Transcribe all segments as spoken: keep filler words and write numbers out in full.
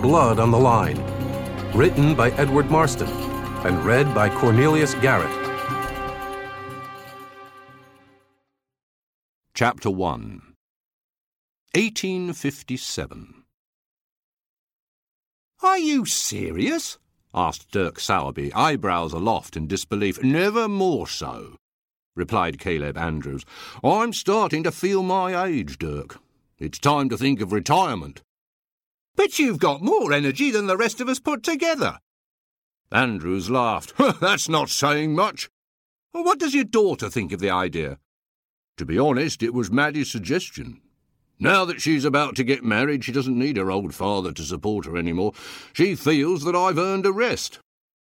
Blood on the Line. Written by Edward Marston and read by Cornelius Garrett. Chapter one. eighteen fifty-seven. "Are you serious?" asked Dirk Sowerby, eyebrows aloft in disbelief. "Never more so," replied Caleb Andrews. "I'm starting to feel my age, Dirk. It's time to think of retirement." "But you've got more energy than the rest of us put together." Andrews laughed. "That's not saying much. Well, what does your daughter think of the idea?" "To be honest, it was Maddie's suggestion. Now that she's about to get married, she doesn't need her old father to support her anymore. She feels that I've earned a rest."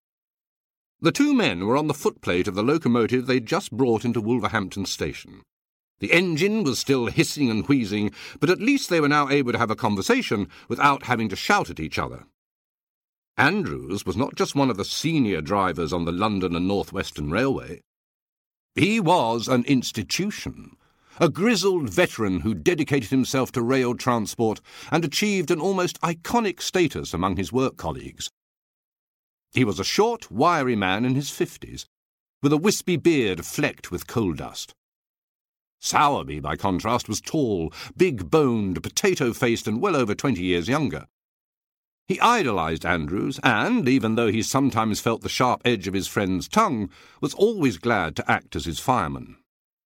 The two men were on the footplate of the locomotive they'd just brought into Wolverhampton station. The engine was still hissing and wheezing, but at least they were now able to have a conversation without having to shout at each other. Andrews was not just one of the senior drivers on the London and North Western Railway. He was an institution, a grizzled veteran who dedicated himself to rail transport and achieved an almost iconic status among his work colleagues. He was a short, wiry man in his fifties, with a wispy beard flecked with coal dust. Sowerby, by contrast, was tall, big-boned, potato-faced, and well over twenty years younger. He idolised Andrews, and, even though he sometimes felt the sharp edge of his friend's tongue, was always glad to act as his fireman.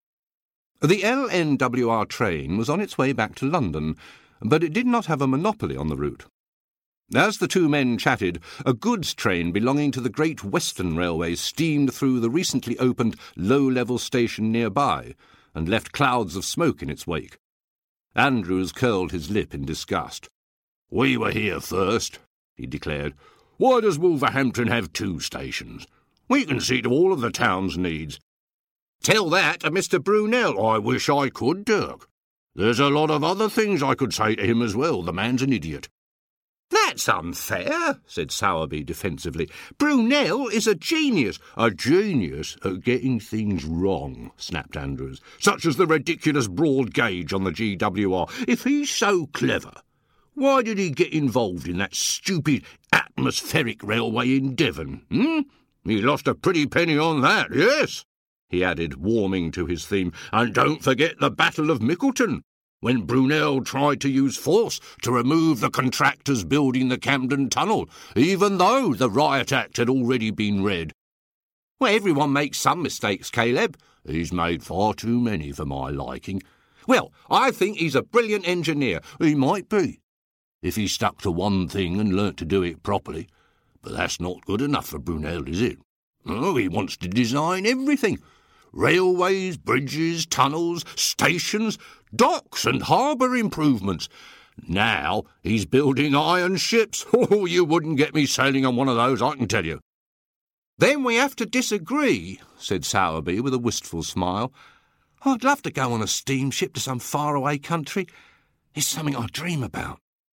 The L N W R train was on its way back to London, but it did not have a monopoly on the route. As the two men chatted, a goods train belonging to the Great Western Railway steamed through the recently opened low-level station nearby, and left clouds of smoke in its wake. Andrews curled his lip in disgust. "We were here first," he declared. "Why does Wolverhampton have two stations? We can see to all of the town's needs." "Tell that to Mister Brunel." "I wish I could, Dirk. There's a lot of other things I could say to him as well. The man's an idiot." "That's unfair," said Sowerby defensively. "Brunel is a genius." "A genius at getting things wrong," snapped Andrews, "such as the ridiculous broad gauge on the G W R. If he's so clever, why did he get involved in that stupid atmospheric railway in Devon? Hmm? He lost a pretty penny on that, yes," he added, warming to his theme. "And don't forget the Battle of Mickleton, when Brunel tried to use force to remove the contractors building the Camden Tunnel, even though the Riot Act had already been read." "Well, everyone makes some mistakes, Caleb." "He's made far too many for my liking." "Well, I think he's a brilliant engineer." "He might be, if he stuck to one thing and learnt to do it properly. But that's not good enough for Brunel, is it? Oh, he wants to design everything. Railways, bridges, tunnels, stations, docks and harbour improvements. Now he's building iron ships. Oh, you wouldn't get me sailing on one of those, I can tell you." "Then we have to disagree," said Sowerby with a wistful smile. "I'd love to go on a steamship to some faraway country. It's something I dream about."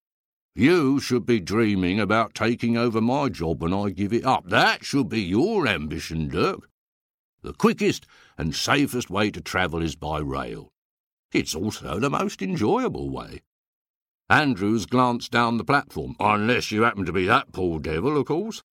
"You should be dreaming about taking over my job when I give it up. That should be your ambition, Dirk. The quickest and safest way to travel is by rail. It's also the most enjoyable way." Andrews glanced down the platform. "Unless you happen to be that poor devil, of course."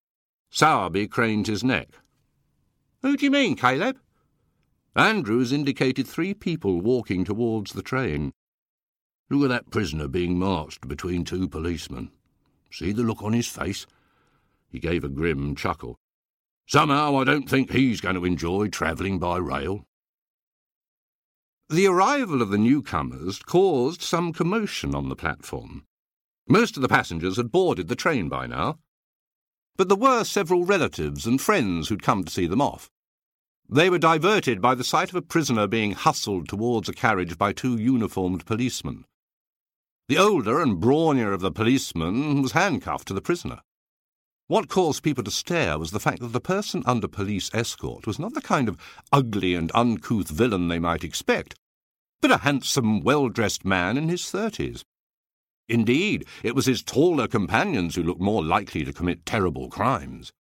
Sowerby craned his neck. "Who do you mean, Caleb?" Andrews indicated three people walking towards the train. "Look at that prisoner being marched between two policemen. See the look on his face?" He gave a grim chuckle. "Somehow I don't think he's going to enjoy travelling by rail." The arrival of the newcomers caused some commotion on the platform. Most of the passengers had boarded the train by now, but there were several relatives and friends who'd come to see them off. They were diverted by the sight of a prisoner being hustled towards a carriage by two uniformed policemen. The older and brawnier of the policemen was handcuffed to the prisoner. What caused people to stare was the fact that the person under police escort was not the kind of ugly and uncouth villain they might expect, but a handsome, well-dressed man in his thirties. Indeed, it was his taller companions who looked more likely to commit terrible crimes.